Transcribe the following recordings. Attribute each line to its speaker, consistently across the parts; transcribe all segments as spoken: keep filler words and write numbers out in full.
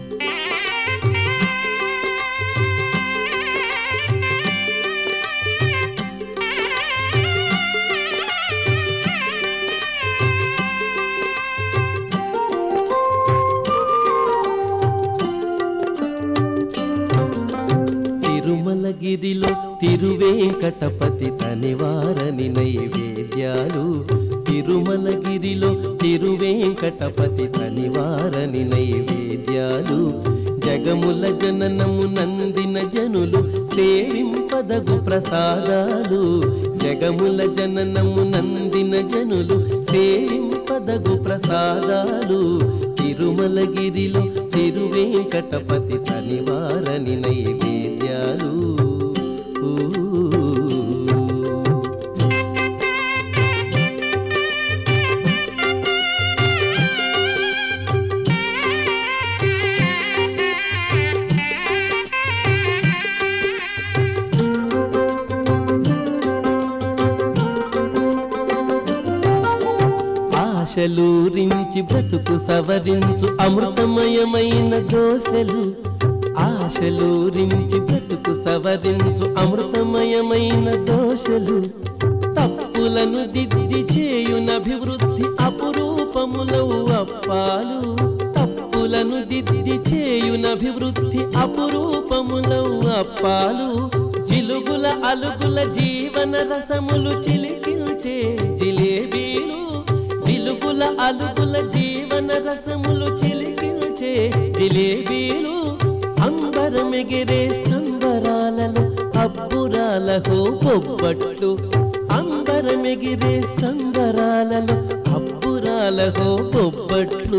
Speaker 1: తిరుమలగిరిలో తిరువేంకటపతి తనివారని నైవేద్యాలు తిరుమలగిరిలో తిరువేంకటపతి తనివారని నైవేద్యాలు జగముల జననము నందిన జనులు సేవింపదగు ప్రసాదాలు జగముల జననము నందిన జనులు సేవింపదగు ప్రసాదాలు తిరుమలగిరిలో తిరువేంకటపతి తనివారని నైవేద్యాలు ఆశలూరించి బ్రతుకు సవరించు అమృతమయమైన దోశలు ఆశలూరించి బ్రతుకు సవరించు అమృతమయమైన దోశలు తప్పులను దిద్ది చేయునభివృద్ధి అపురూపములవు అప్పాలు తప్పులను దిద్ది చేయునభివృద్ధి అపురూపములవు అప్పాలు జిలుగుల అలుగుల జీవన రసములు చిలికిల్చే జిలేబీలు జిలుగుల అలుగుల జీవన రసములు చిలికిల్చే జిలేబీలు అంబరమెగిరే సంబరాలలో అబ్బురాలహో బొబ్బట్లు అంబరమెగిరే సంబరాలలో అబ్బురాలహో బొబ్బట్లు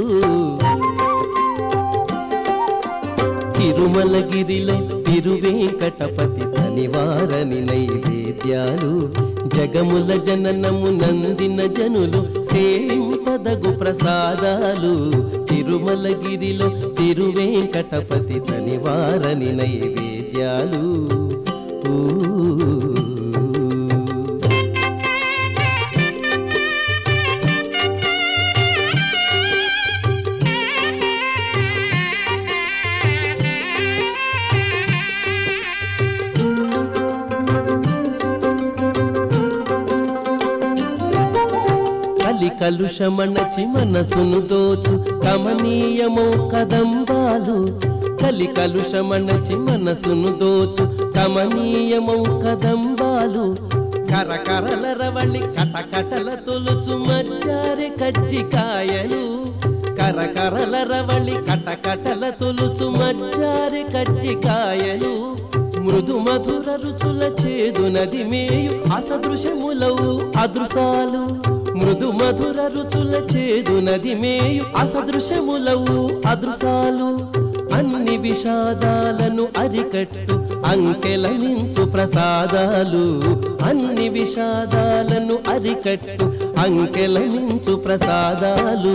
Speaker 1: తిరుమలగిరిలో తిరువేంకటపతి తనివారని నైవేద్యాలు జగముల జననము నందిన జనులు సేవింపదగు ప్రసాదాలు తిరుమలగిరిలో తిరువేంకటపతి తనివారని నైవేద్యాలు కలి కలుషమణచి మనసును దోచు కమనీయమో కదంబాలు కలి కలుషమణచి మనసును దోచు కమనీయమో కదంబాలు కరకరల రవళి కటకటల తొలుచు మజ్జారి కజ్జికాయలు కరకరల రవళి కటకటల తొలుచు మజ్జారి కజ్జికాయలు మృదు మధుర రుచుల చేదు నది మేయు అసదృశములవు అదృశాలు మృదు మధుర రుచుల చేదు నది మేయు అసదృశములవు అదృశాలు అన్ని విషాదాలను అరికట్టు అంకెల మించు ప్రసాదాలు అన్ని విషాదాలను అరికట్టు అంకెల మించు ప్రసాదాలు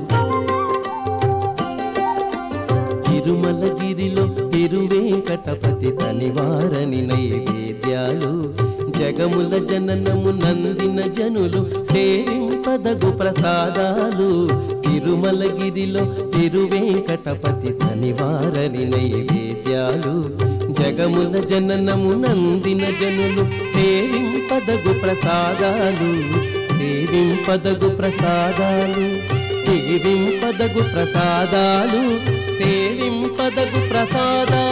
Speaker 1: తిరుమలగిరిలో తిరువేంకటపతి తనివారని నైవేద్యాలు జగముల జననము నందిన జనులు సేవింపదగు ప్రసాదాలు తిరుమలగిరిలో తిరువేంకటపతి తనివారని నైవేద్యాలు జగముల జననము నందిన జనులు సేవింపదగు ప్రసాదాలు సేవింపదగు ప్రసాదాలు సేవింపదగు ప్రసాదాలు సేవింపదగు ప్రసాదాలు